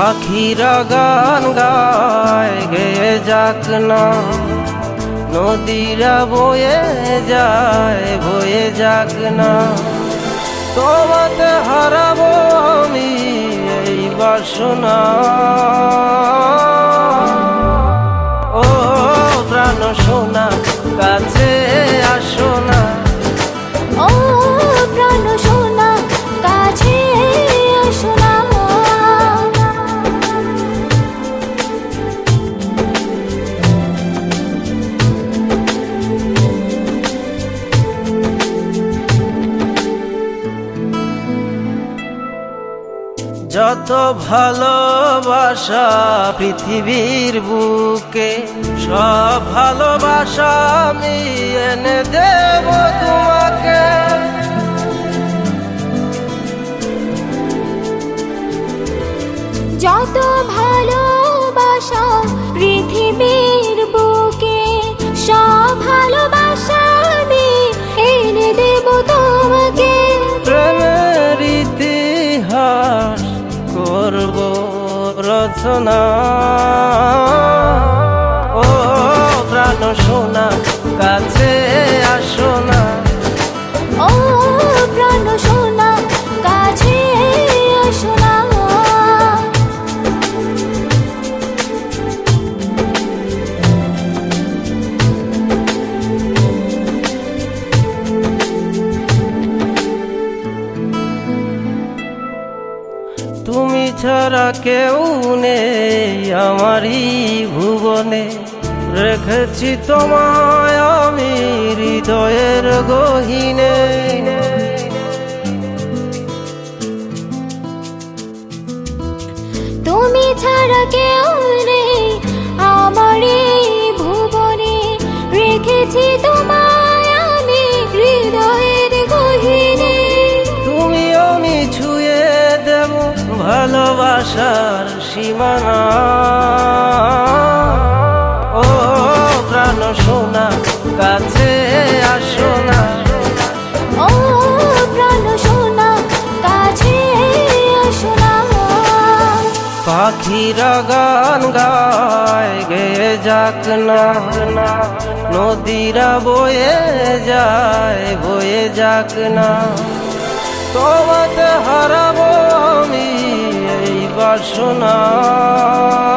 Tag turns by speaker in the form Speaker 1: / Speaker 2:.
Speaker 1: পাখিরা গান গায় গেয়ে যাক না, নদীরা বয়ে যাক না। তোমাতে হারাবো আমি এই বাসনা। ও প্রাণ সোনা কাছে আসো না,
Speaker 2: ও প্রাণ সোনা কাছে আসো না।
Speaker 1: যত ভালোবাসা পৃথিবীর বুকে, সব ভালোবাসা আমি এনে দেব তোমাকে।
Speaker 2: যত ভালোবাসা পৃথিবীর বুকে, সব ভালোবাসা আমি এনে দেব তোমাকে।
Speaker 1: প্রেমের ইতিহাস করব রচনা। ও প্রাণ সোনা কাছে আসো না,
Speaker 2: ও প্রাণ সোনা কাছে আসো না।
Speaker 1: তুমি ছাড়া কেউ নেই আমারই ভুবনে, রেখেছি তোমায় আমি হৃদয়ের গহীনে।
Speaker 2: তুমি ছাড়া কেউ নেই আমার এই ভুবনে, রেখেছি তোমায় আমি হৃদয়ের গহীনে।
Speaker 1: তুমি আমি ছুঁয়ে দেব ভালোবাসার সীমানা। ও প্রাণ সোনা কাছে আসো না,
Speaker 2: ও প্রাণ সোনা কাছে আসো না।
Speaker 1: পাখিরা গান গায় গেয়ে যাক না, নদীরা বয়ে যাক না। তোমাতে হারাবো আমি এই বাসনা।